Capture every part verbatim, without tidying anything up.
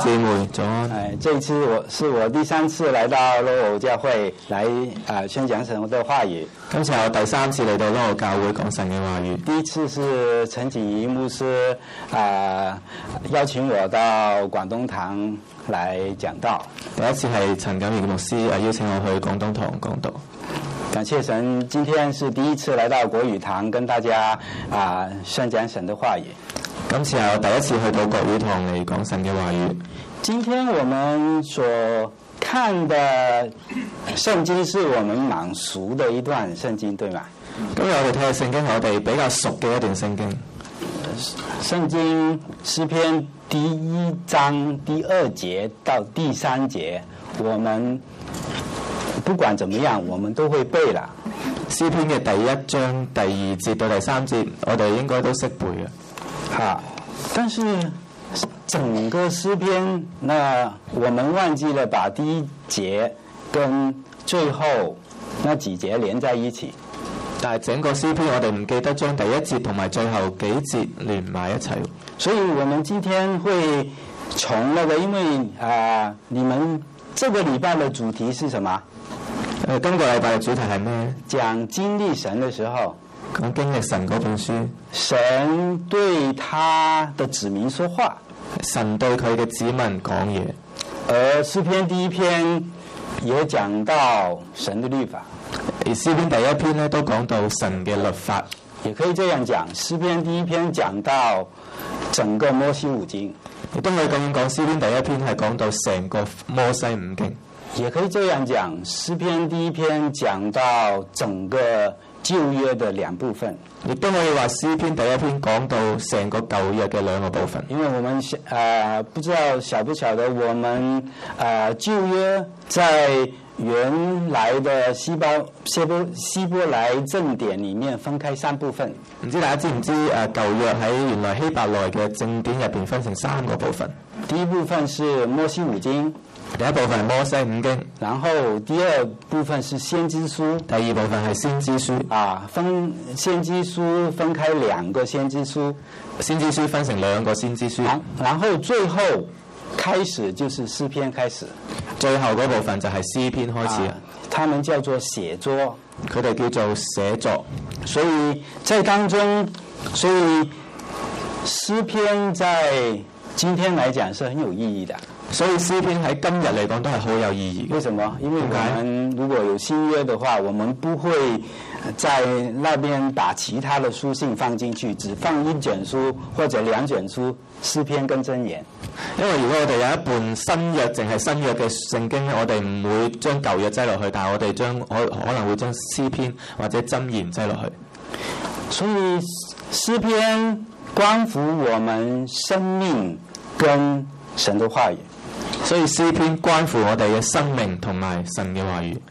姊妹早安。 哎，这一次我是我第三次来到樂奧教會來啊、呃、宣講神的話語。 今次係我第三次嚟到樂奧教會講神嘅話語。 第一次是陳景怡牧師啊、呃、邀請我到廣東堂來講道。 第一次係陳景怡牧師啊邀請我去廣東堂講道。 感謝神，今天是第一次來到國語堂跟大家啊、呃、宣講神的話語。 今次係我第一次去到國語堂嚟講神嘅話語。 今天我們所看的聖經是我們蠻熟的一段聖經，對嗎？ 今日我哋睇嘅聖經係我哋比較熟嘅一段聖經。 聖經詩篇第一章第二節到第三節，我們不管怎麼樣，我們都會背啦。 詩篇嘅第一章第二節到第三節，我哋應該都識背嘅。 好，但是整個詩篇，那我們忘記了把第一節跟最後那幾節連在一起。 但係整個詩篇，我哋唔記得將第一節同埋最後幾節連埋一齊。 所以我們今天會從那個，因為啊、呃，你們這個禮拜的主題是什麼？ 誒，今個禮拜嘅主題係咩？ 講經歷神的時候。 講經歷神嗰本書， 神對他的子民說話， 神對佢嘅子民講嘢。 而詩篇第一篇也講到神的律法， 而詩篇第一篇咧都講到神嘅律法， 也可以這樣講。詩篇第一篇講到整個摩西五經， 亦都可以咁樣講。詩篇第一篇係講到成個摩西五經， 也可以這樣講。詩篇第一篇講到整個舊約的兩部分， 亦都可以話詩篇第一篇講到成個舊約嘅兩個部分。 因為我們誒、呃、不知道曉不曉得，我們誒、呃、舊約在原來的希伯希伯希伯來正典裡面分開三部分。 唔知大家知唔知誒舊約喺原來希伯來嘅正典入邊分成三個部分？ 第一部分是摩西五經。 第一部分係摩西五經， 然後第二部分是先知書， 第二部分係先知書。啊， 分先知書分開兩個先知書， 先知書分成兩個先知書。 然後最後開始就是詩篇開始， 最後嗰部分就係詩篇開始。啊， 他們叫做寫作， 佢哋叫做寫作。 所以在當中，所以詩篇在今天來講是很有意義的。 所以詩篇喺今日嚟講都係好有意義。 為什麼？因為我們如果有新約的話，我們不會在那邊把其他的書信放進去，只放一卷書或者兩卷書，詩篇跟箴言。 因為如果我哋有一本新約淨係新約嘅聖經咧，我哋唔會將舊約擠落去，但係我哋將可可能會將詩篇或者箴言擠落去。 所以詩篇關乎我們生命跟神的話語。 所以詩篇關乎我哋嘅生命同埋神嘅話語。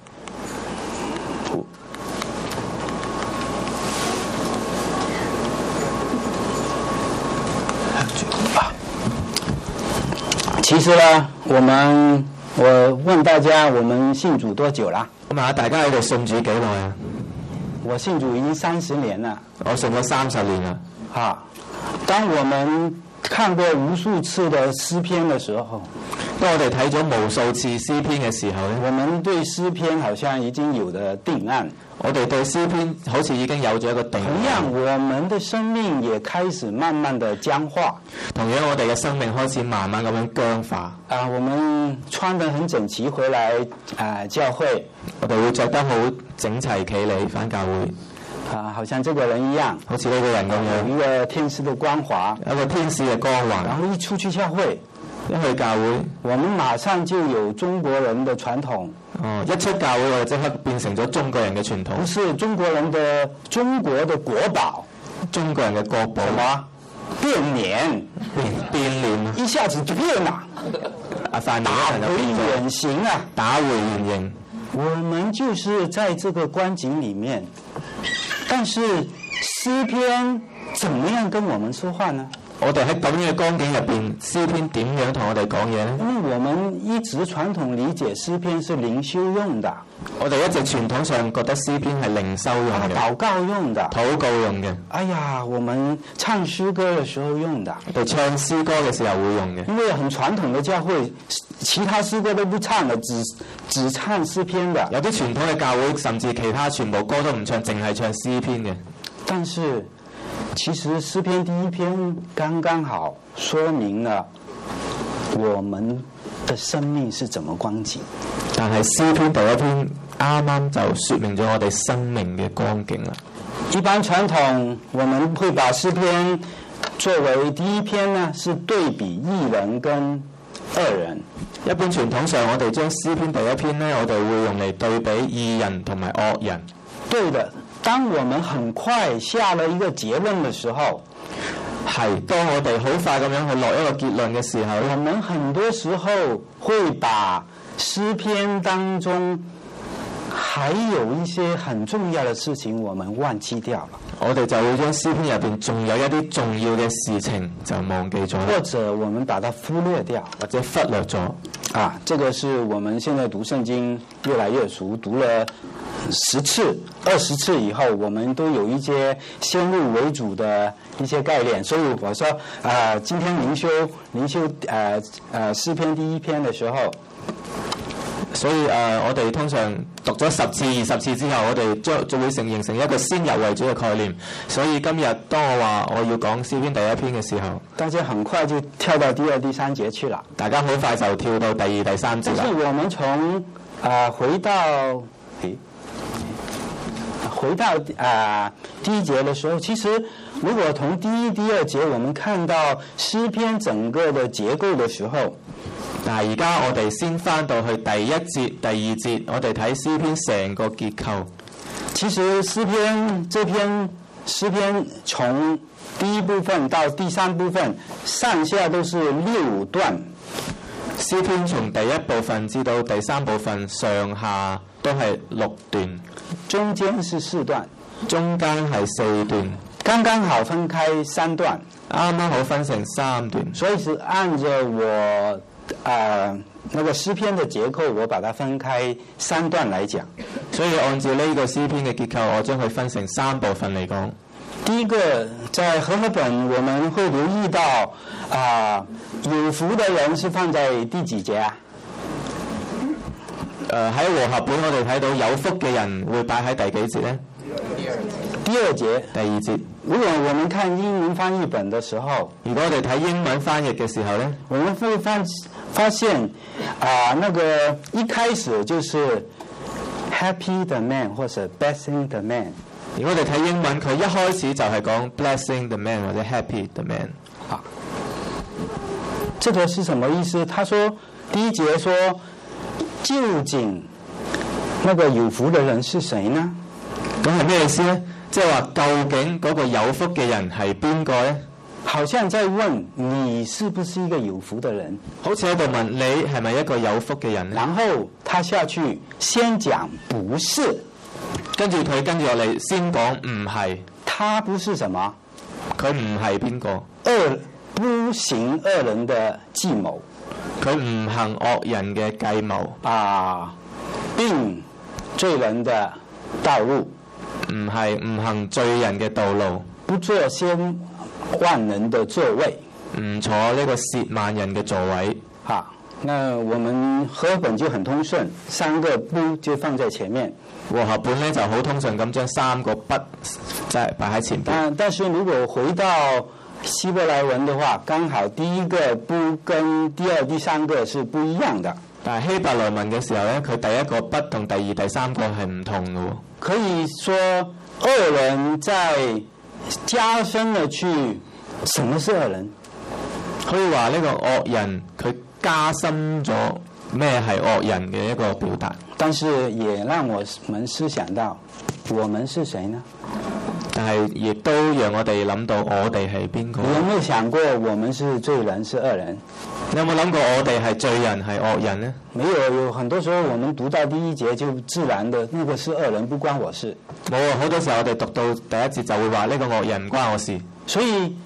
其實呢，我們我問大家，我們信主多久啦？ 我問下大家，你哋信主幾耐啊？ 我信主已經三十年啦。 我信咗三十年啦。 啊，當我們看過無數次的詩篇的時候， 當我哋睇咗無數次詩篇嘅時候咧， 我們對詩篇好像已經有了定案。 我哋對詩篇好似已經有咗一個定案。 同樣，我們的生命也開始慢慢的僵化。 同樣，我哋嘅生命開始慢慢咁樣僵化。 啊，我們穿得很整齊回來啊，教會， 我哋會着得好整齊企理返教會。 啊，好像這個人一樣， 好似呢個人咁樣， 有一個天使的光環， 有一個天使嘅光環。 然後一出去教會， 一去教會， 我們馬上就有中國人的傳統。 哦，一出教會我哋即刻變成咗中國人嘅傳統。 不是中國人的中國的國寶， 中國人嘅國寶。 什麼？變臉， 變變臉， 一下子就變啦。 啊，反打回原形啊！ 打回原形。 我們就是在這個光景裡面，但是詩篇怎麼樣跟我們說話呢？ 我哋喺咁樣嘅光景入邊，詩篇點樣同我哋講嘢咧？ 因為我們一直傳統理解詩篇是靈修用的， 我哋一直傳統上覺得詩篇係靈修用嘅， 禱告用的， 禱告用嘅。 哎呀，我們唱詩歌嘅時候用的， 我哋唱詩歌嘅時候會用嘅。 因為很傳統嘅教會，其他詩歌都不唱嘅，只只唱詩篇的。 有啲傳統嘅教會，甚至其他全部歌都唔唱，淨係唱詩篇嘅。 但是其實詩篇第一篇剛剛好說明了我們的生命是怎麼光景。 但係詩篇第一篇啱啱就說明咗我哋生命嘅光景啦。 一般傳統我們會把詩篇作為第一篇呢，是對比義人跟惡人。 一般傳統上我哋將詩篇第一篇呢，我哋會用嚟對比義人同埋惡人。 對的。當我們很快下了一個結論的時候， 係當我哋好快咁樣去落一個結論嘅時候， 我們很多時候會把詩篇當中還有一些很重要的事情我們忘記掉了。 我哋就會將詩篇入邊仲有一啲重要嘅事情就忘記咗， 或者我們把它忽略掉， 或者忽略咗。 啊，這個是我們現在讀聖經越來越熟，讀了十次、二十次以後，我們都有一些先入為主的一些概念。所以我說，啊、呃，今天靈修靈修，呃呃詩篇第一篇的時候， 所以誒、呃，我哋通常讀咗十次、二十次之後，我哋將就會成形成一個先入為主嘅概念。所以今日當我話我要講詩篇第一篇嘅時候， 大家很快就跳到第二、第三節去了。 大家好快就跳到第二、第三節啦。 但是我們從啊、呃、回到誒回到啊、呃、第一節的時候，其實如果從第一、第二節我們看到詩篇整個的結構的時候， 但係而家我哋先翻到去第一節、第二節，我哋睇詩篇成個結構。 其實詩篇這篇詩篇從第一部分到第三部分，上下都是六段。 詩篇從第一部分至到第三部分，上下都係六段， 中間是四段， 中間係四段， 剛剛好分開三段， 啱啱好分成三段。 所以是按照我啊、呃、那個詩篇的結構，我把它分開三段來講。 所以按照呢個詩篇嘅結構，我將佢分成三部分嚟講。 第一個，在和合本我們會留意到啊、呃，有福的人是放在第幾節啊？ 誒、呃、喺和合本我哋睇到有福嘅人會擺喺第幾節呢？ 第二節。第二節。如果我們看英文翻譯本的時候， 如果我哋睇英文翻譯嘅時候呢， 我們會發發現啊、呃，那個一開始就是 Happy the man 或者 Blessing the man。 如果我哋睇英文，佢一開始就係講 Blessing the man 或者 Happy the man。 啊，這個是什麼意思？他說第一節說，究竟那個有福的人是誰呢？ 咁係咩意思呢？即係話究竟嗰個有福嘅人係邊個呢？ 好像在問你是不是一個有福的人？ 好似喺度問你係咪一個有福嘅人呢？ 然後他下去先講不是， 跟住佢跟住落嚟先講唔係。 他不是什麼？ 佢唔係邊個？ 惡不行惡人的計謀。 佢唔行惡人嘅計謀。 啊，並罪人的道路。 唔係唔行罪人嘅道路。 不坐褻慢人的座位。 唔坐呢個褻慢人嘅座位。 啊，那我們和合本就很通順，三個不就放在前面。 和合本咧就好通順咁將三個不即係擺喺前邊。 但但是如果回到希伯來文的話，剛好第一個不跟第二、第三個是不一樣的。 但係希伯來文嘅時候咧，佢第一個不同第二、第三個係唔同嘅喎。 可以說惡人在加深了去，什麼是惡人？ 可以話呢個惡人佢加深咗咩係惡人嘅一個表達。 但是也讓我們思想到，我們是誰呢？ 但係亦都讓我哋諗到我哋係邊個？ 你有沒有想過我們是罪人是惡人？ 你有冇諗過我哋係罪人係惡人呢？ 沒有，有很多時候我們讀到第一節就自然的，那個是惡人，不關我事。 冇啊，好多時候我哋讀到第一節就會話呢個惡人唔關我事。 所以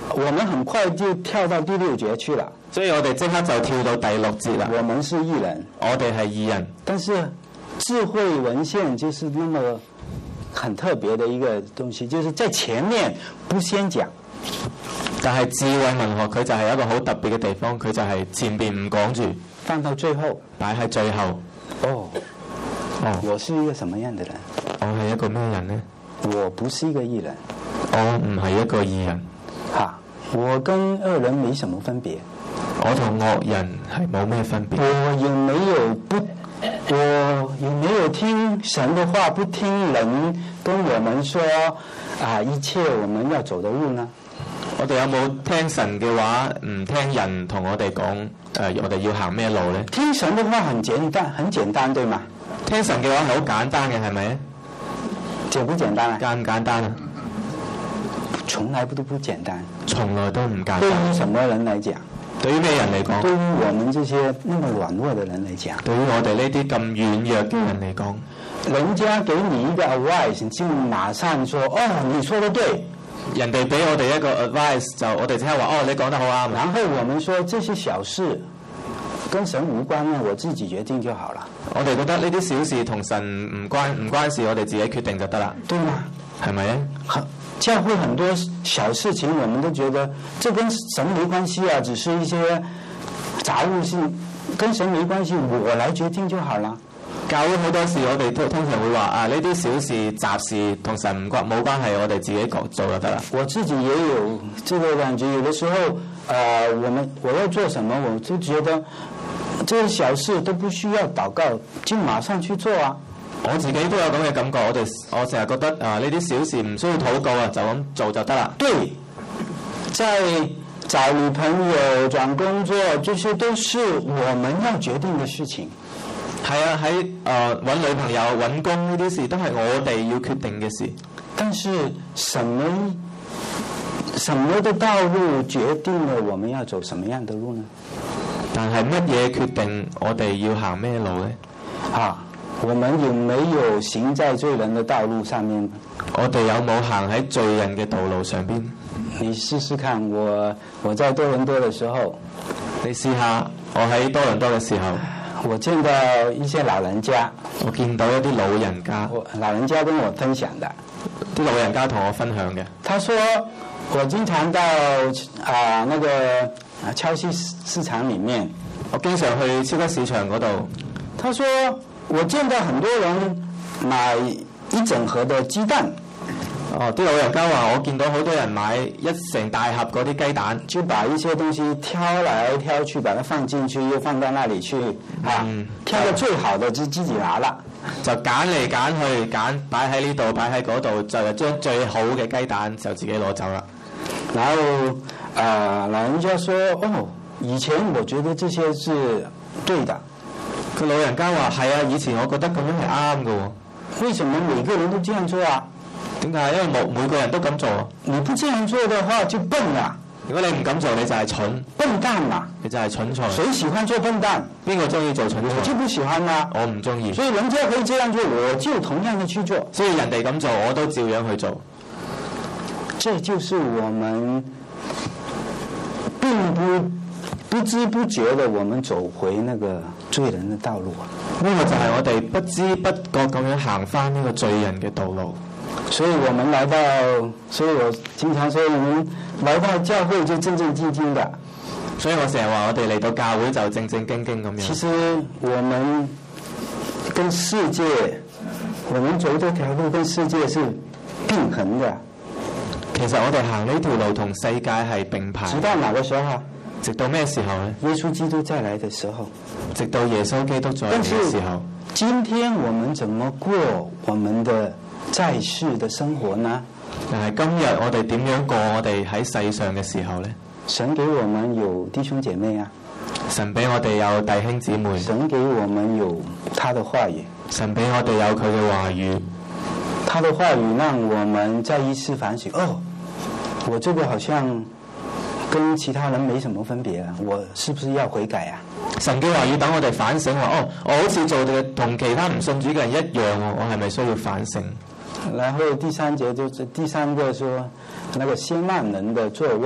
我們很快就跳到第六節去了。 所以我哋即刻就跳到第六節啦。 我們是義人， 我哋係義人， 但是智慧文獻就是那麼很特別的一個東西，就是在前面不先講。 但係智慧文學佢就係一個好特別嘅地方，佢就係前邊唔講住， 放到最後， 擺喺最後。 哦， 哦， 我是一個什麼樣的人？ 我係一個咩人呢？ 我不是一個義人， 我唔係一個義人。 哈，我跟惡人沒什麼分別。 我同惡人係冇咩分別。 我有沒有不？我有沒有聽神的話，不聽人跟我們說啊一切我們要走的路呢？ 我哋有冇聽神嘅話，唔聽人同我哋講誒，我哋要行咩路呢？ 聽神的話很簡單，很簡單，對嗎？ 聽神嘅話係好簡單嘅，係咪？ 簡不簡單啊？ 簡唔簡單啊？ 從來都不簡單。 從來都唔簡單。 對於什麼人來講？ 對於咩人嚟講？ 對於我們這些那麼軟弱的人嚟講。 對於我哋呢啲咁軟弱嘅人嚟講， 人家給你一個 advice，就馬上說：哦，你說得對。 人哋俾我哋一個 advice，就我哋即刻話：哦，你講得好啱。 然後我們說這些小事跟神無關呢，我自己決定就好了。 我哋覺得呢啲小事同神唔關唔關事，我哋自己決定就得啦。 對嗎？ 係咪咧？ 教會很多小事情，我們都覺得這跟神沒關係啊，只是一些雜物性，跟神沒關係，我來決定就好了。 教會好多事，我哋通通常會話啊，呢啲小事雜事同神唔關冇關係，我哋自己做就得啦。 我自己也有這個感覺，有的時候，呃，我們我要做什麼，我就覺得這些小事都不需要禱告，就馬上去做啊。 我自己都有咁嘅感覺，我哋我成日覺得啊，呢啲小事唔需要禱告啊，就咁做就得啦。 對，在找女朋友、找工作，這些都是我們要決定的事情。 係啊，喺誒揾女朋友、揾工呢啲事都係我哋要決定嘅事。 但是什麼什麼的道路決定了我們要走什麼樣的路呢？ 但係乜嘢決定我哋要行咩路呢？ 啊，我們有沒有行在罪人的道路上面？ 我哋有冇行喺罪人嘅道路上邊？ 你試試看，我我在多倫多的時候， 你試下，我喺多倫多嘅時候， 我見到一些老人家， 我見到一啲老人家， 我老人家跟我分享的， 啲老人家同我分享嘅。 他說我經常到啊那個啊超市市場裡面， 我經常去超級市場嗰度。 他說我見到很多人買一整盒的雞蛋。 哦，啲老人家話我見到好多人買一成大盒嗰啲雞蛋， 就把一些東西挑來挑去，把它放進去，又放到那裡去，啊，嗯、挑到最好的就自己拿了， 就揀嚟揀去，揀擺喺呢度，擺喺嗰度，就將最好嘅雞蛋就自己攞走啦。 然後啊、呃，老人家說：哦，以前我覺得這些是對的。 佢老人家話：係啊，以前我覺得咁樣係啱嘅。 為什麼每個人都這樣做啊？ 點解？因為冇每個人都咁做。 你不這樣做的話就笨啦。 如果你唔咁做，你就係蠢。 笨蛋嘛， 你就係蠢材。 誰喜歡做笨蛋？ 邊個中意做蠢材？ 我就不喜歡啦。 我唔中意。 所以人家可以這樣做，我就同樣的去做。 所以人哋咁做，我都照樣去做。 這就是我們並不不知不覺的，我們走回那個罪人的道路啊。 呢個就係我哋不知不覺咁樣行翻呢個罪人嘅道路。 所以我們來到，所以我經常說，我們來到教會就正正經經的。 所以我成日話我哋嚟到教會就正正經經咁樣。 其實我們跟世界，我們走這條路跟世界是並行的。 其實我哋行呢條路同世界係並排。 直到哪個時候啊？ 直到咩時候呢？ 耶穌基督再來的時候。 直到耶穌基督再來嘅時候。 今天我們怎麼過我們的在世的生活呢？ 但係今日我哋點樣過我哋喺世上嘅時候呢？ 神給我們有弟兄姐妹啊， 神俾我哋有弟兄姊妹， 神給我們有他的話語， 神俾我哋有佢嘅話語， 他的話語讓我們再一次反省。哦，我這個好像跟其他人沒什麼分別啊，我是不是要悔改啊？ 神嘅話語等我哋反省話，哦，我好似做嘅同其他唔信主嘅人一樣，我係咪需要反省？ 然後第三節就是第三個說，那個先讓人的座位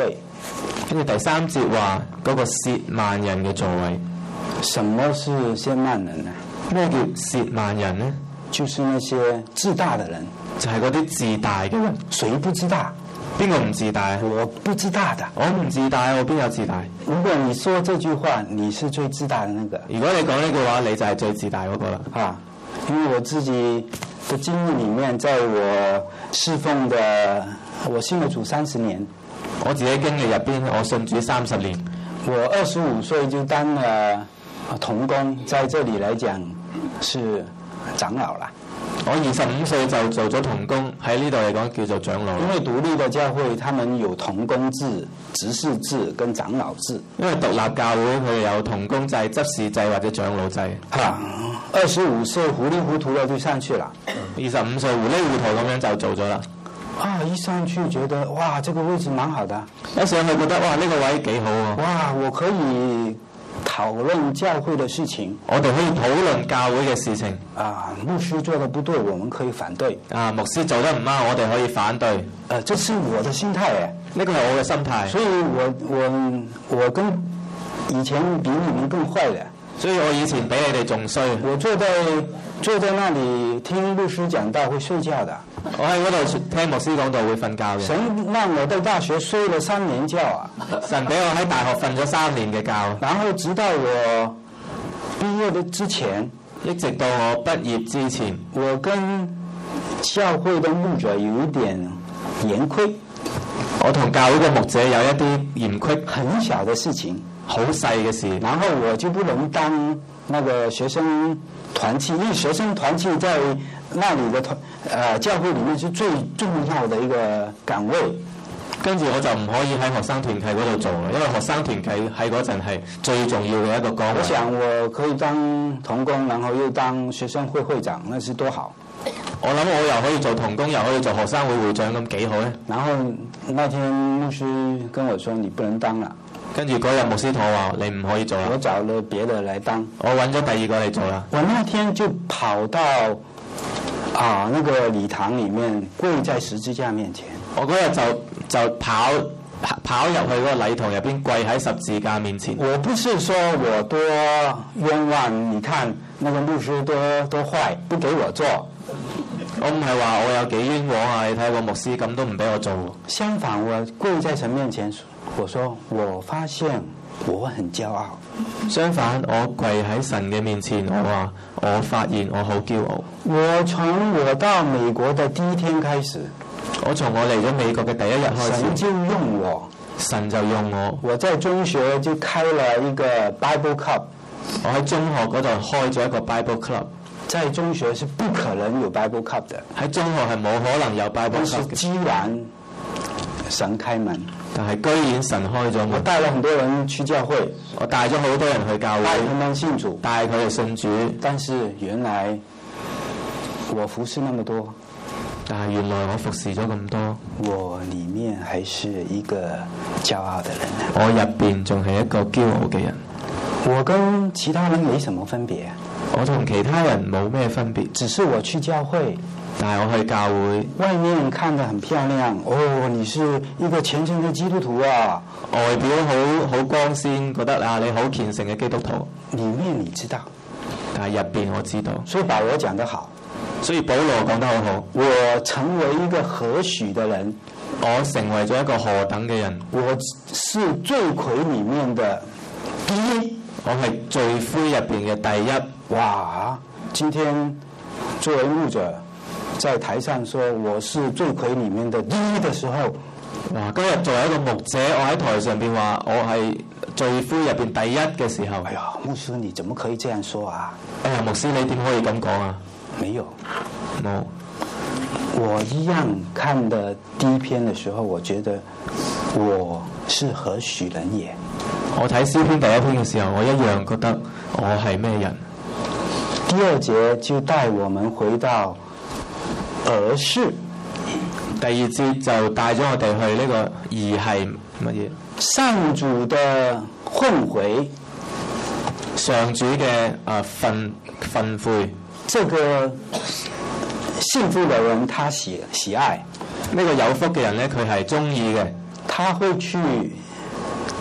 跟住第三節話嗰個褻慢人嘅座位。 什麼是褻慢人呢？ 咩叫褻慢人呢？ 就是那些自大的人。 就係嗰啲自大嘅人。 誰不自大？ 邊個唔自大？ 我不自大的。 我唔自大，我邊有自大？ 如果你說這句話，你是最自大的那個。 如果你講呢句話，你就係最自大嗰個啦。 啊，因為我自己的經歷裡面，在我侍奉的，我信了主三十年。 我自己經歷入邊，我信主三十年。 我二十五歲就當了同工，在這裡來講是長老啦。 我二十五歲就做咗同工，喺呢度嚟講叫做長老。 因為獨立的教會，他們有同工制、執事制跟長老制。 因為獨立教會佢哋有同工制、執事制或者長老制。 嚇，二十五歲糊裡糊塗的就上去了。 二十五歲糊裡糊塗咁樣就做咗啦。 啊！一上去覺得哇，這個位置蠻好的。 一上去覺得哇，呢個位幾好啊！ 哇，我可以討論教會的事情。 我哋可以討論教會嘅事情。 啊，牧師做得不對，我們可以反對。 啊，牧師做得唔啱，我哋可以反對。 呃，這是我的心態誒。 呢個係我嘅心態。 所以我我我跟以前比你們更壞嘅。 所以我以前比你哋仲衰。 我坐在坐在那裡聽牧師講道會睡覺的。 我喺嗰度聽牧師講道會瞓覺嘅。 神讓我在大學睡了三年覺啊！ 神俾我喺大學瞓咗三年嘅覺。 然後直到我畢業的之前， 一直到我畢業之前， 我跟教會的牧者有一點嫌隙。 我同教會嘅牧者有一啲嫌隙， 很小的事情， 好細嘅事。 然後我就不能當那個學生團契，因為學生團契在那裡的團，呃，教會裡面是最重要的一個崗位。 跟住我就唔可以喺學生團契嗰度做啦，因為學生團契喺嗰陣係最重要嘅一個崗位。 我想我可以當同工，然後又當學生會會長，那是多好。 我諗我又可以做同工，又可以做學生會會長，咁幾好呢？ 然後那天牧師跟我說：你不能當了。 跟住嗰日牧師同我話：你唔可以做啦。 我找了別的來當。 我揾咗第二個嚟做啦。 我那天就跑到啊那個禮堂裡面，跪在十字架面前。 我嗰日就就跑跑入去嗰個禮堂入邊，跪喺十字架面前。 我不是說我多冤枉，你看那個牧師多多壞，不給我做。 我唔係話我有幾冤枉啊！你睇個牧師咁都唔俾我做。 相反，我跪在神面前，我說我發現我很驕傲。 相反，我跪喺神嘅面前，我話我發現我好驕傲。 我從我到美國的第一天開始， 我從我嚟咗美國嘅第一日開始， 神就用我， 神就用我。 我在中學就開了一個 Bible Club。 我喺中學嗰度開咗一個 Bible Club。 在中學是不可能有 Bible Club 的， 喺中學係冇可能有 Bible Club 嘅。 居然神開門， 但係居然神開咗門。 我帶了很多人去教會， 我帶咗好多人去教會， 帶他們信主， 帶佢哋信主。 但是原來我服侍那麼多， 但係原來我服侍咗咁多， 我裡面還是一個驕傲的人。 我入邊仲係一個驕傲嘅人。 我跟其他人沒什麼分別。 我同其他人冇咩分別， 只是我去教會， 但係我去教會， 外面看得很漂亮，哦，你是一個虔誠的基督徒啊， 外表好好光鮮，覺得啊你好虔誠嘅基督徒， 裡面你知道， 但係入邊我知道。 所以保羅講得好， 所以保羅講得好好， 我成為一個何許的人， 我成為咗一個何等嘅人， 我是罪魁裡面的第一， 我係罪魁入邊嘅第一。 哇！今天作為牧者，在台上說我是罪魁裡面的第一的時候， 哇！今日作為一個牧者，我喺台上邊話我係罪魁入邊第一嘅時候， 哎呀，牧師你怎麼可以這樣說啊？ 哎呀，牧師你點可以咁講啊？ 沒有， 冇。 我一樣看的第一篇的時候，我覺得我是何許人也。 我睇詩篇第一篇嘅時候，我一樣覺得我係咩人。 第二節就帶我們回到兒式， 第二節就帶咗我哋去呢個兒係乜嘢？ 上主的訓誨， 上主嘅啊訓訓誨。 這個幸福的人，他喜喜愛。 呢個有福嘅人咧，佢係中意嘅。 他會去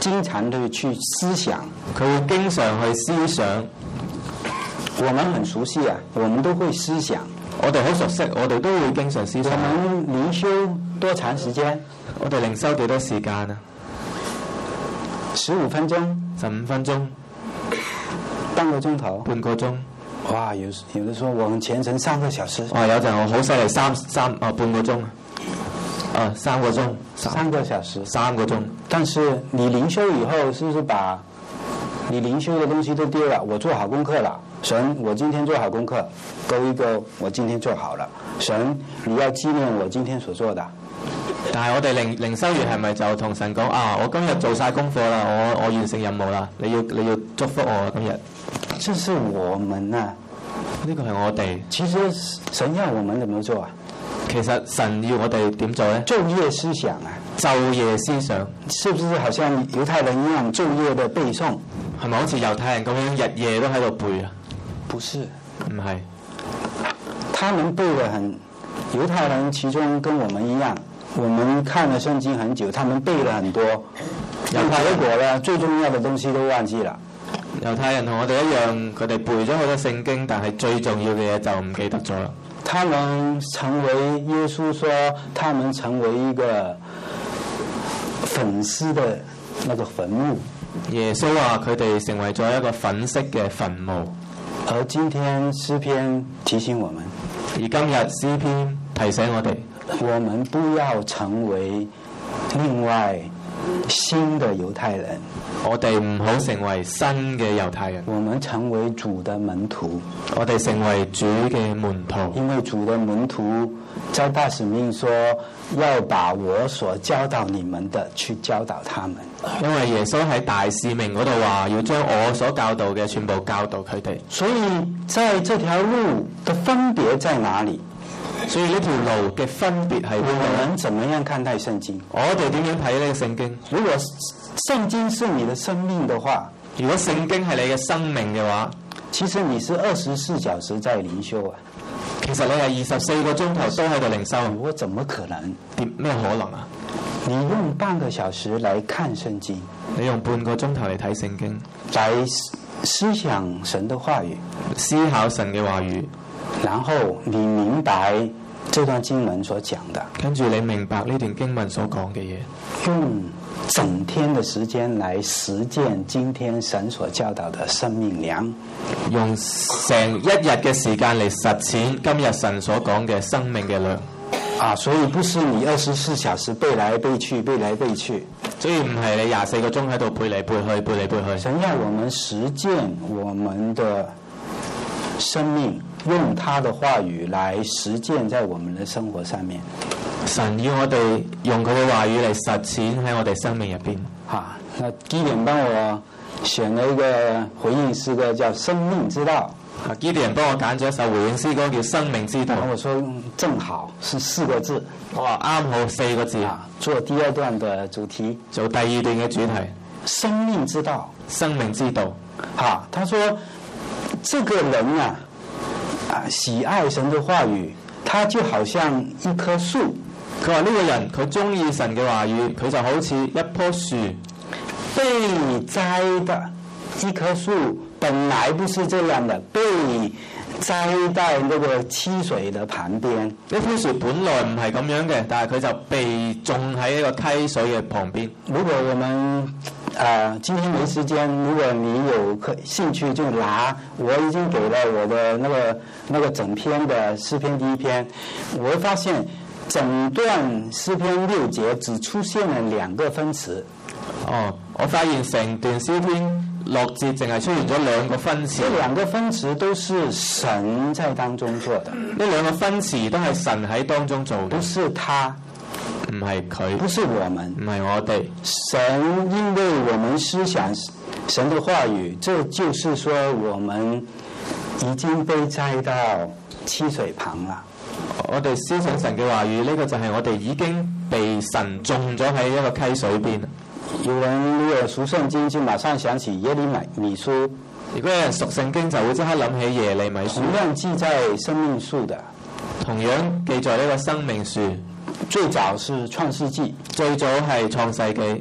經常的去思想。 佢會經常去思想。 我們很熟悉啊，我們都會思想。 我哋好熟悉，我哋都會經常思想。 我們靈修多長時間？ 我哋靈修幾多時間啊？ 十五分鐘。 十五分鐘。 半個鐘頭。 半個鐘。 哇，有有的時候我們虔誠三個小時。 哇，有陣我好犀利，三三啊半個鐘。啊，三個鐘。 三個小時。 三個鐘。 但是你靈修以後，是不是把你靈修的東西都丟了？我做好功課了。神，我今天做好功課，勾一勾，我今天做好了。神，你要紀念我今天所做的。 但係我哋靈靈修完係咪就同神講啊？我今日做晒功課啦，我我完成任務啦，你要你要祝福我今日。 這是我們啊， 呢個係我哋。 其實神要我們怎麼做啊？ 其實神要我哋點做呢？ 晝夜思想啊， 晝夜思想， 是不是好像猶太人一樣晝夜的背誦？ 係咪好似猶太人咁樣日夜都喺度背啊？ 不是， 唔係。 他們背得很，猶太人其中跟我們一樣，我們看了聖經很久，他們背了很多，結果呢，最重要的東西都忘記了。 猶太人同我哋一樣，佢哋背咗好多聖經，但係最重要嘅嘢就唔記得咗啦。 他們成為耶穌說，他們成為一個粉飾的那個墳墓。耶穌話佢哋成為咗一個粉飾嘅墳墓。 而今天詩篇提醒我們， 而今日詩篇提醒我哋， 我們不要成為另外新的猶太人。 我哋唔好成為新嘅猶太人。 我們成為主的門徒。 我哋成為主嘅門徒。 因為主的門徒在大使命說，要把我所教導你們的去教導他們。 因為耶穌喺大使命嗰度話，要將我所教導嘅全部教導佢哋。 所以在這條路的分別在哪裡？ 所以呢條路嘅分別係邊度？ 我們怎麼樣看待聖經？ 我哋點樣睇呢個聖經？ 如果聖經是你的生命的話， 如果聖經係你嘅生命嘅話， 其實你是二十四小時在靈修啊。 其實你係二十四個鐘頭都喺度靈修。 我怎麼可能？ 點咩可能啊？ 你用半個小時來看聖經， 你用半個鐘頭嚟睇聖經， 來思想神的話語， 思考神嘅話語， 然後你明白這段經文所講的， 跟住你明白呢段經文所講嘅嘢， 用整天的時間來實踐今天神所教導的生命糧， 用成一日嘅時間嚟實踐今日神所講嘅生命嘅糧。 啊，所以不是你二十四小時背來背去，背來背去。 所以唔係你廿四個鐘喺度背嚟背去，背嚟背去。 神要我們實踐我們的生命，用他的話語來實踐在我們的生活上面。 神要我哋用佢嘅話語嚟實踐喺我哋生命入邊。 啊，那基典幫我選了一個回應詩歌，叫《生命之道》。 啊，基典幫我揀咗一首回應詩歌叫《生命之道》。 我說正好是四個字。 我話啱好四個字。 啊，做第二段的主題， 做第二段嘅主題。 生命之道， 生命之道。 啊，他說這個人啊，啊喜愛神的話語，他就好像一棵樹。 佢話呢個人佢中意神嘅話語，佢就好似一棵樹， 被栽的一棵樹。本來不是這樣的，被栽在那個溪水的旁邊。 呢棵樹本來唔係咁樣嘅，但係佢就被種喺一個溪水嘅旁邊。如果我們啊、呃、今天沒時間，如果你有興趣就拿，我已經給了我的那個那個整篇的詩篇第一篇，我會發現整段詩篇六節只出現了兩個分詞。哦，我發現成段詩篇六節淨係出現咗兩個分詞，這兩個分詞都是神在當中做的。呢兩個分詞都係神喺當中做嘅，不是他，唔係佢，不是我們，唔係我哋。神因為我們思想神的話語，這就是說我們已經被栽到溪水旁了。我哋思想神嘅話語，呢個就係我哋已經被神種咗喺一個溪水邊。有人如果熟聖經，就馬上想起耶利米書。如果有人熟聖經，就會即刻諗起耶利米書。同樣記在生命樹的，同樣記在呢個生命樹。最早是創世紀，最早係創世紀。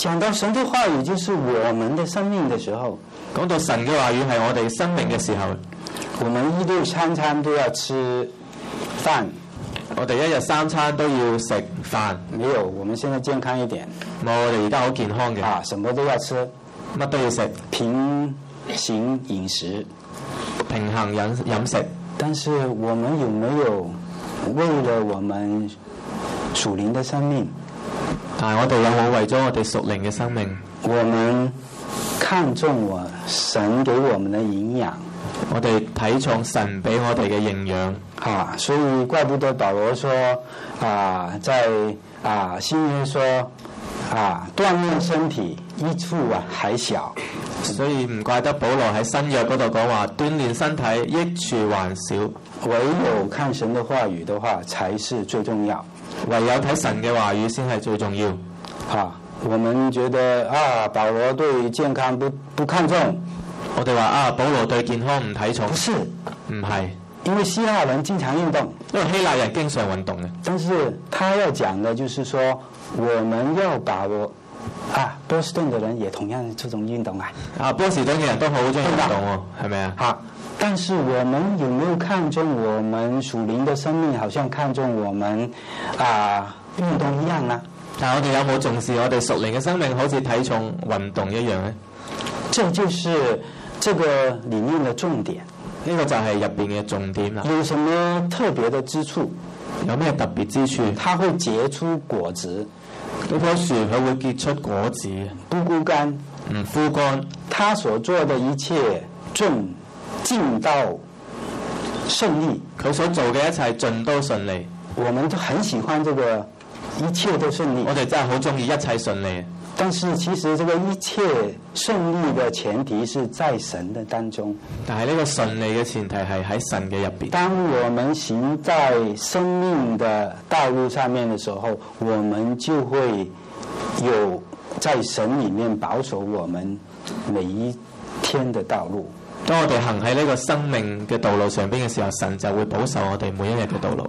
講到神的話語就是我們的生命的時候， 講到神嘅話語係我哋生命嘅時候， 我們一日餐餐都要吃飯。 我哋一日三餐都要食飯。 沒有，我們現在健康一點。 冇，我哋而家好健康嘅。 啊，什麼都要吃， 乜都要食。 平行飲食， 平衡飲飲食。 但是我們有沒有為了我們屬靈的生命？ 但係我哋有冇為咗我哋屬靈嘅生命？ 我們看重我神給我們的營養。 我哋睇重神俾我哋嘅營養。 啊，所以怪不得保羅說啊，在啊新約說啊鍛鍊身體益處啊還小， 所以唔怪得保羅喺新約嗰度講話鍛鍊身體益處還少。 唯有看神的話語的話才是最重要， 唯有睇神嘅話語先係最重要。 啊，我們覺得啊保羅對健康不不看重， 我哋話啊保羅對健康唔睇重， 不是， 唔係。 因為希臘人經常運動， 因為希臘人經常運動嘅。 但是他要講的就是說，我們要把握啊，波士頓的人也同樣這種運動啊。 啊，波士頓嘅人都好中意運動喎，係咪啊？ 好，但是我們有沒有看重我們屬靈的生命，好像看重我們啊運動一樣啊？ 但係我哋有冇重視我哋屬靈嘅生命，好似睇重運動一樣呢？ 這就是這個裡面的重點。 呢個就係入邊嘅重點啦。 有什麼特別的之處？ 有咩特別之處？ 它會結出果子。 呢棵樹佢會結出果子， 不枯乾， 唔枯乾。 他所做的一切盡盡到順利。 佢所做嘅一切盡都順利。 我們都很喜歡這個一切都順利。 我哋真係好中意一切順利。 但是其實這個一切順利的前提是在神的當中。 但係呢個順利嘅前提係喺神嘅入邊。 當我們行在生命的道路上面的時候，我們就會有在神裡面保守我們每一天的道路。 當我哋行喺呢個生命嘅道路上邊嘅時候，神就會保守我哋每一日嘅道路。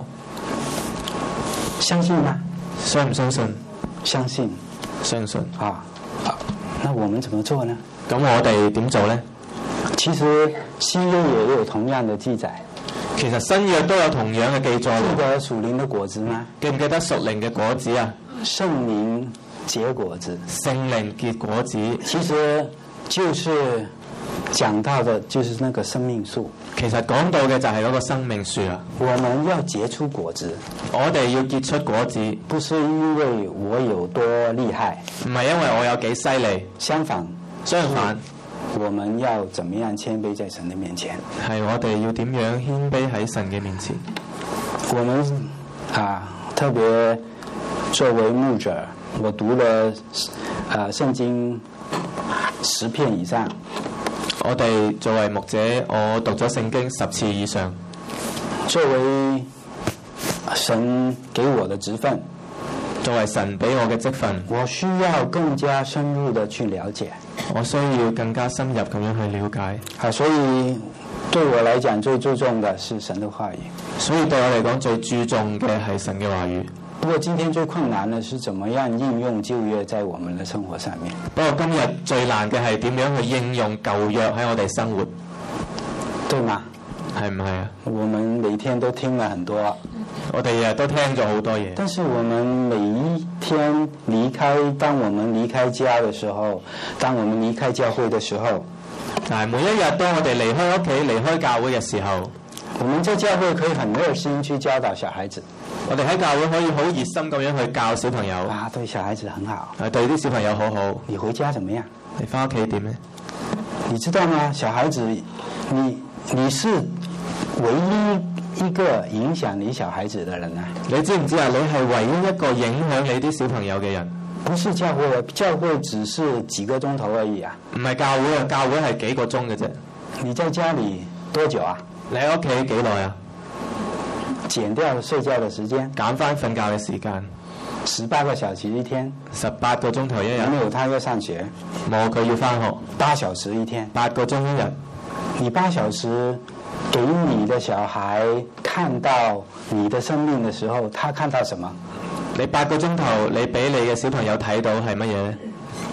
相信嗎？ 相唔相信？ 相信。 相信啊，那我們怎麼做呢？ 咁我哋點做呢？ 其實新約也有同樣的記載。 其實新約都有同樣嘅記載。 記得屬靈的果子嗎？ 記唔記得屬靈嘅果子啊？ 聖靈結果子。 聖靈結果子， 其實就是講到的，就是那個生命樹。 其實講到嘅就係嗰個生命樹啊。 我們要結出果子， 我哋要結出果子， 不是因為我有多厲害， 唔係因為我有幾犀利。 相反， 相反， 我們要怎麼樣謙卑在神的面前？係我哋要點樣謙卑喺神嘅面前？ 我們啊，特別作為牧者，我讀了啊聖經十篇以上。 我哋作為牧者，我讀咗聖經十次以上。 作為神給我的職分， 作為神俾我嘅職分， 我需要更加深入的去了解。 我需要更加深入咁樣去了解。 啊，所以對我來講最注重的是神的話語。 所以對我嚟講最注重嘅係神嘅話語。 不過今天最困難的是怎麼樣應用舊約在我們的生活上面。 不過今日最難嘅係點樣去應用舊約喺我哋生活， 對嗎？ 係唔係啊？ 我們每天都聽了很多， 我哋日日都聽咗好多嘢。 但是我們每一天離開，當我們離開家的時候，當我們離開教會的時候， 但係每一日當我哋離開屋企、離開教會嘅時候， 我們在教會可以很熱心去教導小孩子。 我哋喺教會可以好熱心咁樣去教小朋友。 啊，對小孩子很好。 啊，對啲小朋友好好。 你回家怎麼樣？ 你翻屋企點呢？ 你知道嗎？小孩子，你你是唯一一個影響你小孩子的人啊！ 你知唔知啊？你係唯一一個影響你啲小朋友嘅人。 不是教會，教會只是幾個鐘頭而已啊！ 唔係教會啊，教會係幾個鐘嘅啫。 你在家裏多久啊？ 你喺屋企幾耐啊？ 減掉睡覺的時間， 減翻瞓覺嘅時間， 十八個小時一天， 十八個鐘頭一日。 沒有他要上學， 冇佢要翻學， 八小時一天， 八個鐘一日。 你八小時給你的小孩看到你的生命的時候，他看到什麼？ 你八個鐘頭，你俾你嘅小朋友睇到係乜嘢呢？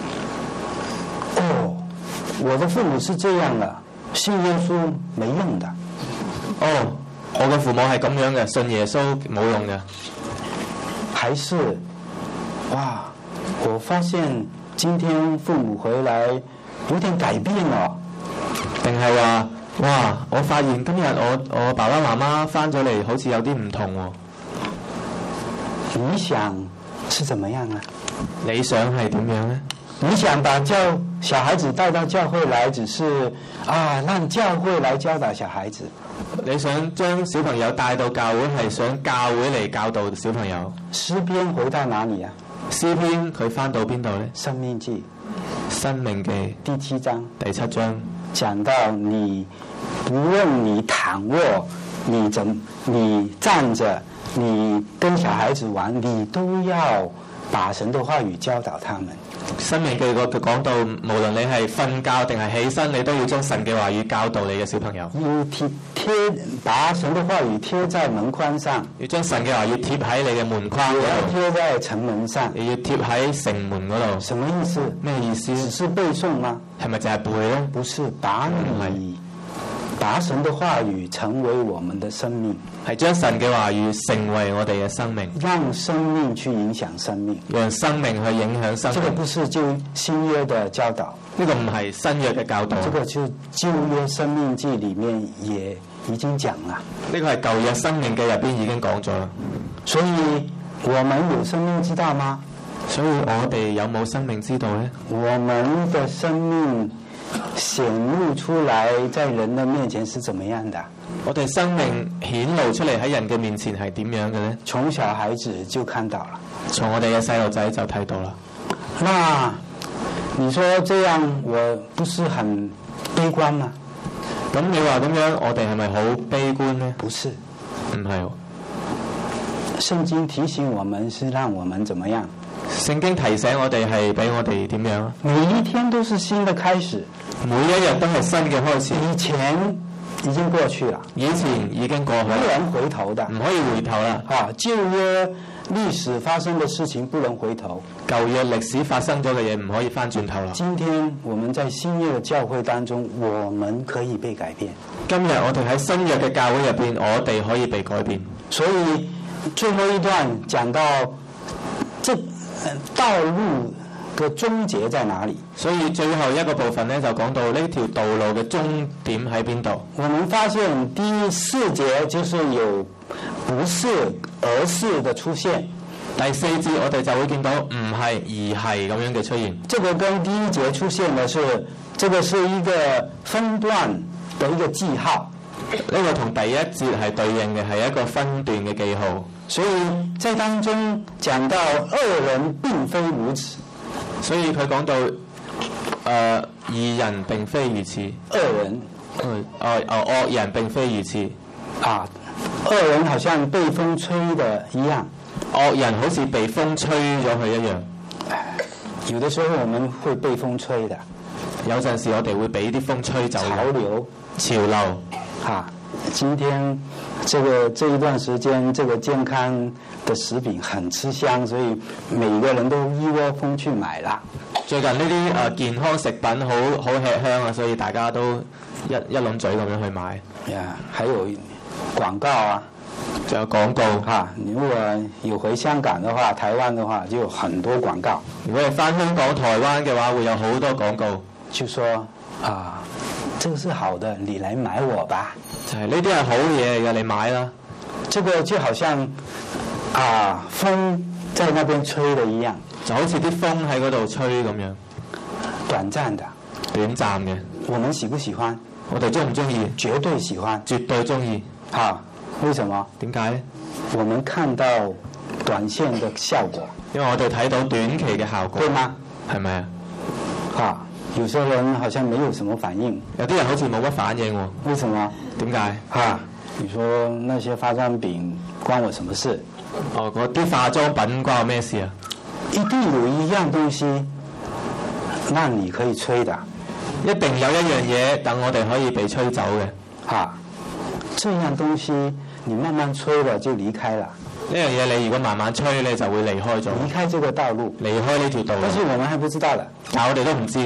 我的父母是這樣的，信耶穌沒用的。 哦，我嘅父母係咁樣嘅，信耶穌冇用嘅。 還是，哇！我發現今天父母回來有點改變了。 定係話，哇！我發現今日我我爸爸媽媽翻咗嚟，好似有啲唔同喎。 你想是怎麼樣啊？ 你想係點樣呢？ 你想把教小孩子帶到教會來，只是啊，讓教會來教導小孩子。 你想將小朋友帶到教會，係想教會嚟教導小朋友。 詩篇回到哪裡啊？ 詩篇佢翻到邊度呢？ 申命記。 申命記第七章。 第七章講到你，不論你躺臥，你怎你站着，你跟小孩子玩，你都要把神的話語教導他們。 申命記個佢講到，無論你係瞓覺定係起身，你都要將神嘅話語教導你嘅小朋友。 要貼貼，把神的話語貼在門框上。 要將神嘅話語貼喺你嘅門框嗰度。 貼在城門上。 你要貼喺城門嗰度。 什麼意思？ 咩意思？ 只是背誦嗎？ 係咪就係背咧？ 不是，把你把神的話語成為我們的生命。 係將神嘅話語成為我哋嘅生命， 讓生命去影響生命， 讓生命去影響生命。 這個不是舊新約的教導， 呢個唔係新約嘅教導。 這個就舊約生命記裡面也已經講了。 呢個係舊約生命記入邊已經講咗啦。 所以我們有生命知道嗎？ 所以我哋有冇生命知道呢？ 我們的生命顯露出來，在人的面前是怎麼樣的？ 我哋生命顯露出嚟喺人嘅面前係點樣嘅呢？ 從小孩子就看到了， 從我哋嘅細路仔就睇到啦。 那你說這樣，我不是很悲觀嗎？ 咁你話咁樣，我哋係咪好悲觀呢？ 不是， 唔係。 聖經提醒我們是讓我們怎麼樣？ 聖經提醒我哋係俾我哋點樣？ 每一天都是新的開始， 每一日都係新嘅開始。 以前已經過去了， 以前已經過去， 不能回頭的， 唔可以回頭啦。 啊，舊約歷史發生的事情不能回頭， 舊約歷史發生咗嘅嘢唔可以翻轉頭啦。 今天我們在新約的教會當中，我們可以被改變。 今日我哋喺新約嘅教會入邊，我哋可以被改變。 所以最後一段講到，這道路嘅終結在哪裡？所以最後一個部分呢，就講到呢條道路嘅終點喺邊度？我們發現第四節就是有不是而是的出現。 第四節我哋就會見到唔係而係咁樣嘅出現。 這個跟第一節出現的是，這個是一個分段的一個記號。 呢個同第一節係對應嘅，係一個分段嘅記號。 所以在當中講到惡人並非如此， 所以佢講到誒、呃、義人並非如此， 惡人， 嗯，哦哦惡人並非如此， 啊，惡人好像被風吹的一樣， 惡人好似被風吹咗佢一樣。 有的時候我們會被風吹的， 有陣時我哋會俾啲風吹走。 潮流， 潮流， 啊，今天這個這一段時間，這個健康的食品很吃香，所以每個人都一窩蜂去買啦。 最近呢啲誒健康食品好好吃香啊，所以大家都一一輪嘴咁樣去買。 呀，還有廣告啊， 仲有廣告啊！你如果有回香港的話，台灣的話，就有很多廣告。 如果係返香港、台灣嘅話，會有好多廣告， 就說啊，這個是好的，你來買我吧。 就係呢啲係好嘢嚟嘅，你買啦。 這個就好像啊風在那邊吹的一樣， 就好似啲風喺嗰度吹咁樣， 短暫的， 短暫嘅。 我們喜不喜歡？ 我哋中唔中意？ 絕對喜歡， 絕對中意。 啊，為什麼？ 點解呢？ 我們看到短線的效果， 因為我哋睇到短期嘅效果， 對嗎？ 係咪啊？ 啊，有些人好像沒有什麼反應， 有啲人好似冇乜反應喎。 為什麼？ 點解？ 啊，你說那些化妝品關我什麼事？ 哦，嗰啲化妝品關我咩事啊？ 一定有一樣東西讓你可以吹的， 一定有一樣嘢等我哋可以被吹走嘅。 啊，這樣東西你慢慢吹了就離開了。 呢樣嘢你如果慢慢吹，你就會離開咗。 離開這個道路， 離開呢條道路。 但是我們還不知道的， 但我哋都唔知嘅。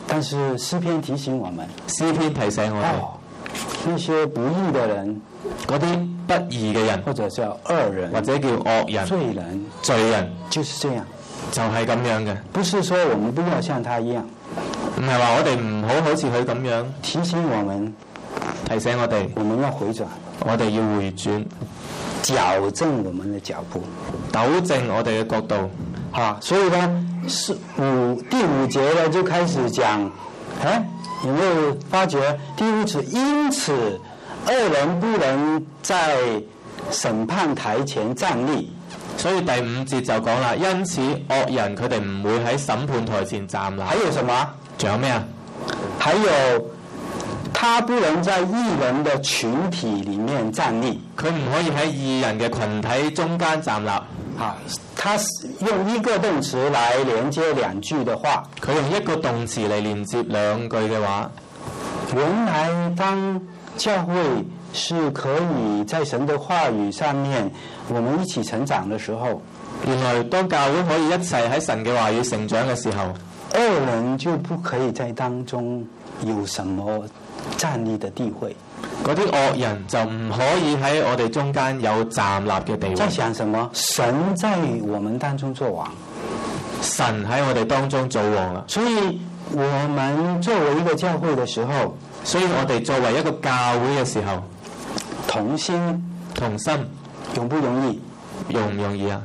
但是詩篇提醒我們， 詩篇提醒我哋、 哦，那些不義的人， 嗰啲不義嘅人， 或者叫惡人， 或者叫惡人、 罪人、 罪人， 就是這樣， 就係咁樣嘅。 不是說我們不要像他一樣， 唔係話我哋唔好好似佢咁樣， 提醒我們， 提醒我哋， 我們要回轉， 我哋要回轉， 矯正我們的腳步， 糾正我哋嘅角度。 啊，所以呢，是五第五節呢就開始講，哎，有沒有發覺第五節？因此，惡人不能在審判台前站立。 所以第五節就講啦，因此惡人佢哋唔會喺審判台前站立。 還有什麼？ 仲有咩啊？ 還有，他不能在義人的群體裡面站立。 佢唔可以喺義人嘅群體中間站立。 啊，他用一個動詞來連接兩句的話。 佢用一個動詞嚟連接兩句嘅話。 原來當教會是可以在神的話語上面，我們一起成長的時候， 原來當教會可以一齊喺神嘅話語成長嘅時候， 惡人就不可以在當中有什麼站立的地位。 嗰啲惡人就唔可以喺我哋中間有站立嘅地位。 在想什麼？神在我們當中做王， 神喺我哋當中做王啦。 所以我們作為一個教會的時候， 所以我哋作為一個教會嘅時候， 同心同心容不容易？ 容唔容易啊？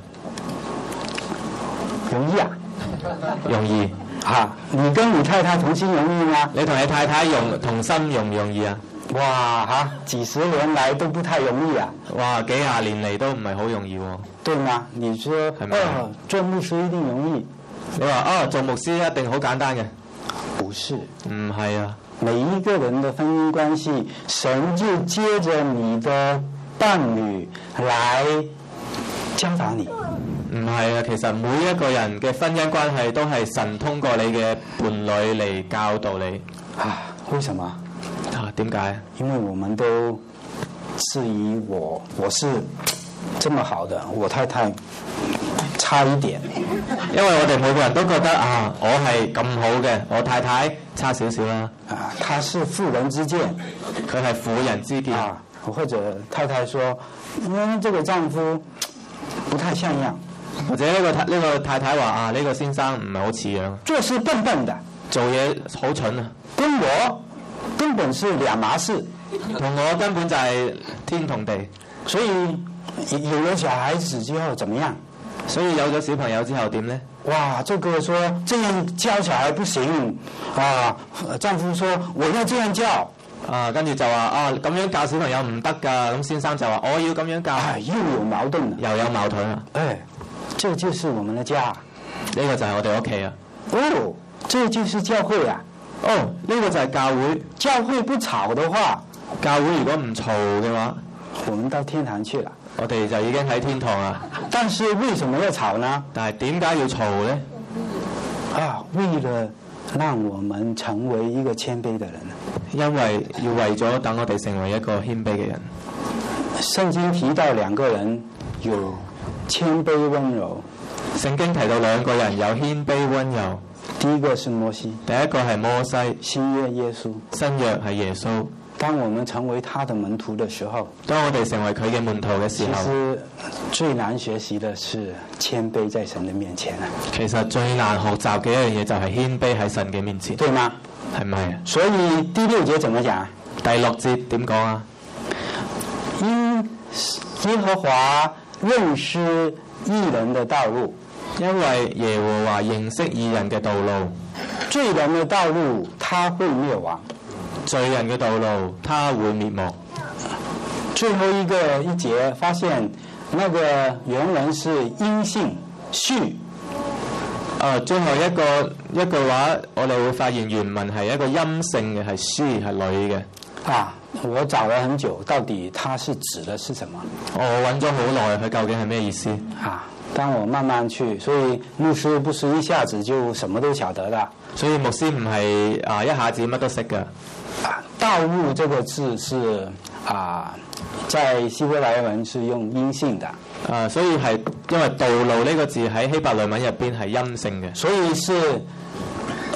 容易啊？ 容易。 啊，你跟你太太同心容易嗎？ 你同你太太容同心容唔容易啊？ 哇嚇，幾十年來都不太容易啊！ 哇，幾廿年嚟都唔係好容易喎。 對嗎？你說哦，做牧師一定容易？ 你話啊，做牧師一定好簡單嘅？ 不是， 唔係啊。 每一個人的婚姻關係，神就借着你的伴侶來教導你。 唔係啊，其實每一個人嘅婚姻關係都係神通過你嘅伴侶嚟教導你。 啊，為什麼？ 啊，點解？ 因為我們都質疑我，我是這麼好的，我太太差一點。 因為我哋每個人都覺得啊，我係咁好嘅，我太太差少少啦。 啊，他是婦人之見， 佢係婦人之見。 啊，或者太太說，嗯，這個丈夫不太像樣。 或者呢個太呢個太太話啊，呢個先生唔係好似樣， 做事笨笨的， 做嘢好蠢啊， 跟我根本是兩碼事， 同我根本就係天同地。 所以有了小孩子之後怎麼樣？ 所以有咗小朋友之後點呢？ 哇，這個說這樣教小孩不行啊，丈夫說我要這樣教啊，跟住就話啊咁樣教小朋友唔得㗎，咁先生就話我要咁樣教， 哎，又有矛盾， 又有矛盾啊！ 哎，這就是我們的家， 呢個就係我哋屋企啊！ 哦，這就是教會啊！ 哦，呢個就係教會。 教會不吵的話， 教會如果唔嘈嘅話， 我們到天堂去了。 我哋就已經喺天堂啦。 但是為什麼要吵呢？ 但係點解要嘈呢？ 啊，為了讓我們成為一個謙卑的人。 因為要為咗等我哋成為一個謙卑嘅人。 聖經提到兩個人有謙卑溫柔。 聖經提到兩個人有謙卑溫柔。 第一個是摩西， 第一個係摩西。 新約耶穌， 新約係耶穌。 當我們成為他的門徒的時候， 當我哋成為佢嘅門徒嘅時候， 其實最難學習的是謙卑在神的面前啊。 其實最難學習嘅一樣嘢就係謙卑喺神嘅面前， 對嗎？ 係咪啊？ 所以第六節怎麼講？ 第六節點講啊？ 因耶和華認識義人的道路， 因為耶和華認識義人嘅道路， 罪人的道路他會滅亡。 罪人嘅道路，他會滅亡。 最後一個一節發現，那個原文是陰性序。 啊，最後一個一句話，我哋會發現原文係一個陰性嘅，係書係女嘅。 啊，我找了很久，到底它是指的是什麼？ 我揾咗好耐，佢究竟係咩意思？ 啊，當我慢慢去，所以牧師不是一下子就什麼都曉得的。 所以牧師唔係啊一下子乜都識㗎。 啊，道路這個字是啊，在希伯來文是用陰性的。 啊，所以係因為道路呢個字喺希伯來文入邊係陰性嘅， 所以是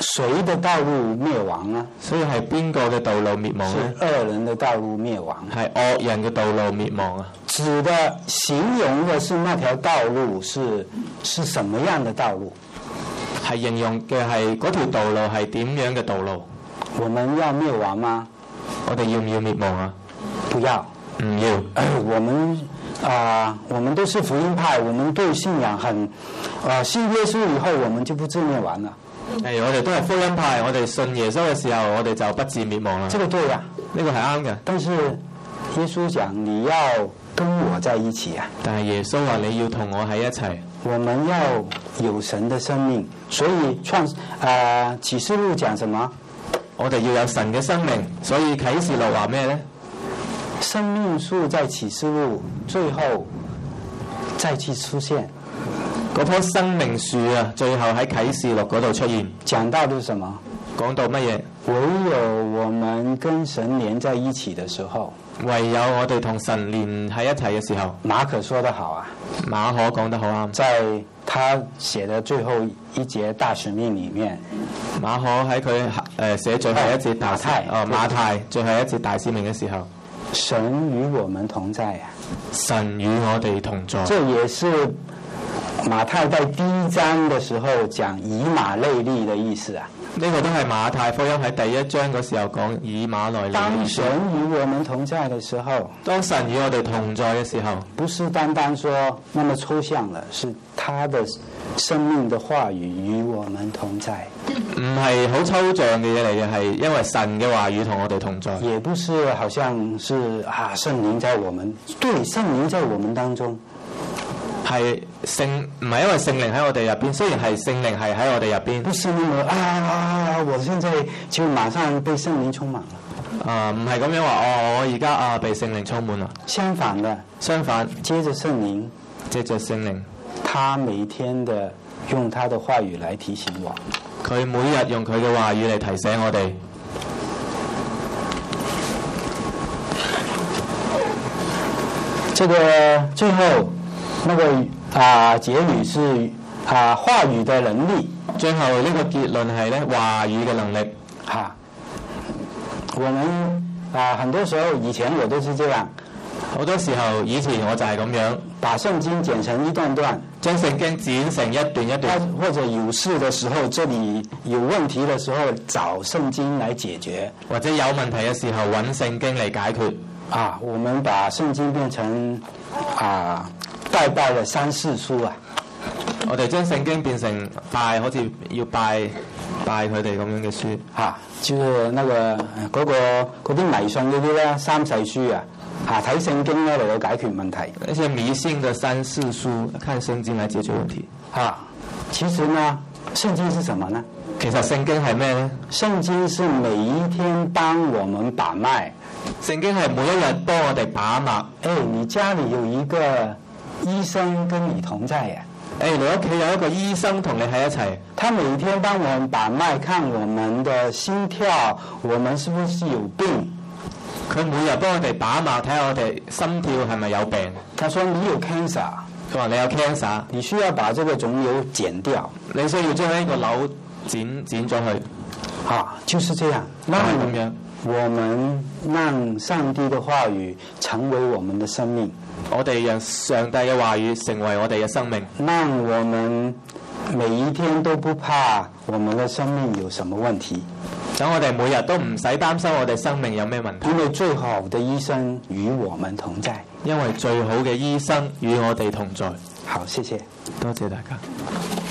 誰的道路滅亡呢？ 所以係邊個嘅道路滅亡呢？ 是惡人的道路滅亡。 係惡人嘅道路滅亡啊！ 指的形容的是那條道路是是什麼樣的道路？ 係形容嘅係嗰條道路係點樣嘅道路？ 我們要滅亡嗎？ 我哋要唔要滅亡啊？ 不要， 唔要。 哎，我們啊、呃，我們都是福音派，我們對信仰很啊、呃，信耶穌以後，我們就不自滅亡了。 誒，我哋都係福音派，我哋信耶穌嘅時候，我哋就不自滅亡啦。 這個對呀、啊， 呢個係啱嘅。 但是耶穌講你要跟我在一起啊。 但係耶穌話你要同我喺一齊。 我們要有神的生命，所以創啊啟示錄講什麼？ 我哋要有神嘅生命，所以啟示錄話咩呢？ 生命樹在啟示錄最後再次出現。 嗰棵生命樹啊，最後喺啟示錄嗰度出現。 講到的是什麼？ 講到乜嘢？ 唯有我們跟神連在一起的時候， 唯有我哋同神連喺一齊嘅時候。 馬可說得好啊， 馬可講得好啱。 在他寫的最後一節大使命裡面， 馬可喺佢誒寫最後一節大使命，哦馬太最後一節大使命嘅時候， 神與我們同在啊， 神與我哋同在。 這也是馬太在第一章的時候講以馬內利的意思啊。 呢個都係馬太福音喺第一章嗰時候講以馬內利。 當神與我們同在的時候， 當神與我哋同在嘅時候， 不是單單說那麼抽象了，是他的生命的話語與我們同在。 唔係好抽象嘅嘢嚟嘅，係因為神嘅話語同我哋同在。 也不是好像是啊聖靈在我們，對，聖靈在我們當中。 係聖唔係因為聖靈喺我哋入邊，雖然係聖靈係喺我哋入邊。 不是那麼啊！我現在就馬上被聖靈充滿了。 啊，唔係咁樣話哦，我而家啊被聖靈充滿啦。 相反的， 相反， 接着聖靈， 接着聖靈， 他每天的用他的話語來提醒我。 佢每日用佢嘅話語嚟提醒我哋。 這個最後。那個啊結語是啊話語的能力， 最後呢個結論係咧話語嘅能力。 哈、啊，我們啊很多時候以前我都是這樣， 好多時候以前我就係咁樣， 把聖經剪成一段段， 將聖經剪成一段一段， 或者有事的時候，這裡有問題的時候找聖經來解決， 或者有問題嘅時候揾聖經嚟解決。 啊，我們把聖經變成啊。拜拜嘅三世書啊！ 我哋將聖經變成拜，好似要拜拜佢哋咁樣嘅書。 嚇、啊，就是那個嗰、那個嗰啲迷信嗰啲咧三世書啊，嚇睇聖經咧嚟到解決問題。 那些迷信嘅三世書，看聖經來解決問題。 嚇、啊，其實呢，聖經是什麼呢？ 其實聖經係咩呢？ 聖經是每一天幫我們把脈。 聖經係每一日幫我哋把脈。 誒，你家裡有一個醫生跟你同在呀！ 誒，你屋企有一個醫生同你喺一齊， 他每天幫我們把脈，看我們的心跳，我們是不是有病？ 佢每日幫我哋把脈，睇下我哋心跳係咪有病。 他說你有 cancer， 佢話你有 cancer， 你需要把這個腫瘤剪掉， 你需要將呢個瘤剪剪咗去。 啊，就是這樣。 那咁樣， 我們讓上帝的話語成為我們的生命。 我哋讓上帝嘅話語成為我哋嘅生命， 讓我們每一天都不怕我們的生命有什麼問題。 等我哋每日都唔使擔心我哋生命有咩問題。 因為最好的醫生與我們同在。 因為最好嘅醫生與我哋同在。 好，謝謝。 多謝大家。